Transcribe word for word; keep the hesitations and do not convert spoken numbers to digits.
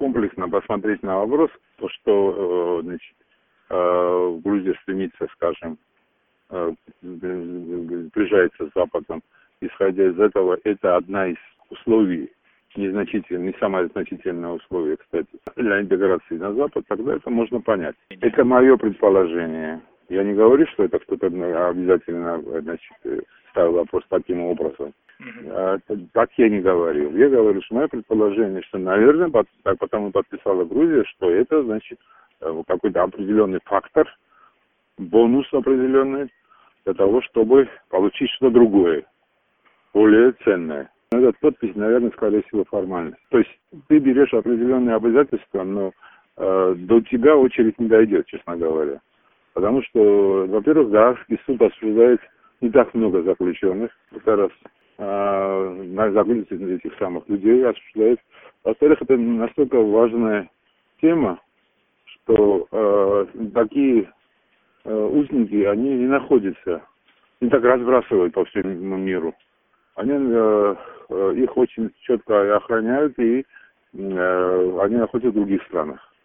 комплексно посмотреть на вопрос, то, что, значит, Грузия стремится, скажем, сближается с Западом. Исходя из этого, это одна из условий, незначительное, не самое значительное условие, кстати, для интеграции на Запад, тогда это можно понять. Это мое предположение. Я не говорю, что это кто-то обязательно, значит, ставил вопрос таким образом. А, так я не говорил. Я говорю, что мое предположение, что, наверное, так потому подписала Грузия, что это, значит, какой-то определенный фактор, бонус определенный для того, чтобы получить что-то другое, более ценное. Этот подпись, наверное, скорее всего, формальность. То есть ты берешь определенные обязательства, но э, до тебя очередь не дойдет, честно говоря. Потому что, во-первых, да, суд осуждает не так много заключенных. Это раз. Э, на заключенных этих самых людей осуждает. Во-вторых, это настолько важная тема, что э, такие э, узники, они не находятся, не так разбрасывают по всему миру. Они э, их очень четко охраняют, и э, они находятся в других странах.